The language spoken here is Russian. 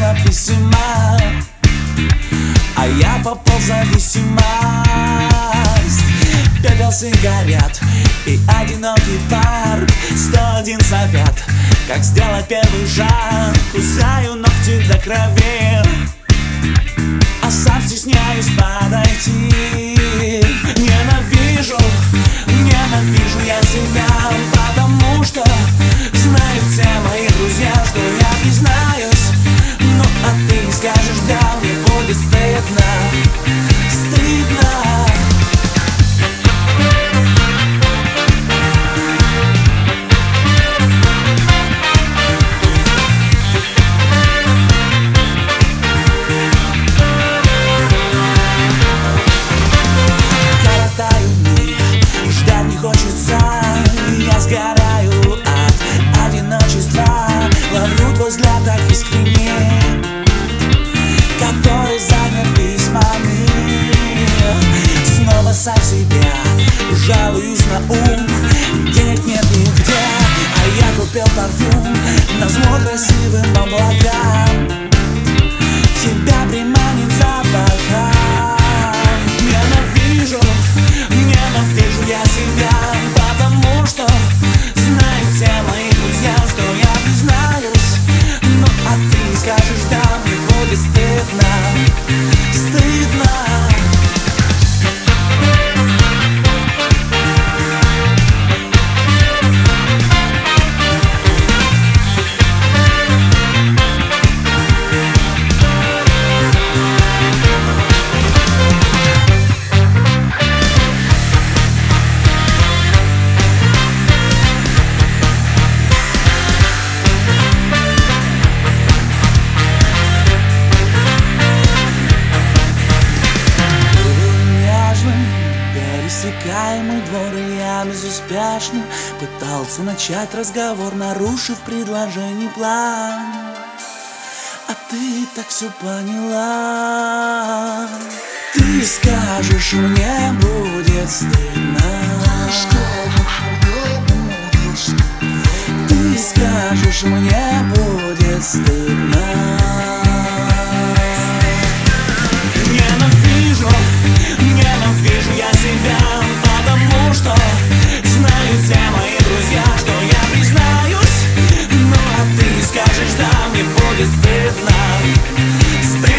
было письма, а я попал в зависимость. Пепел сигарет и одинокий парк. 101 совет, как сделать первый шаг. Кусаю ногти до крови, а сам стесняюсь подойти. Ненавижу я себя, потому что знают все мои друзья, что я признаюсь. Ну а ты не скажешь да, мне будет стыдно. Я сгораю от одиночества. Ловлю твой взгляд так искренне, который занят письмами. Снова сам себя жалуюсь на ум. Денег нет нигде, а я купил парфюм назло красивым облакам. Тебя приманит запахом. Ненавижу я себя, потому что знают все мои друзья, что я признаюсь. Ну а ты скажешь да, мне будет стыдно. Пересекаемый двор, и я безуспешно пытался начать разговор, нарушив предложений план. А ты так все поняла. Ты скажешь, мне будет стыдно. Ты скажешь, мне будет стыдно. Ненавижу я себя, потому что знают все мои друзья, что я признаюсь. Ну а ты скажешь да, мне будет стыдно.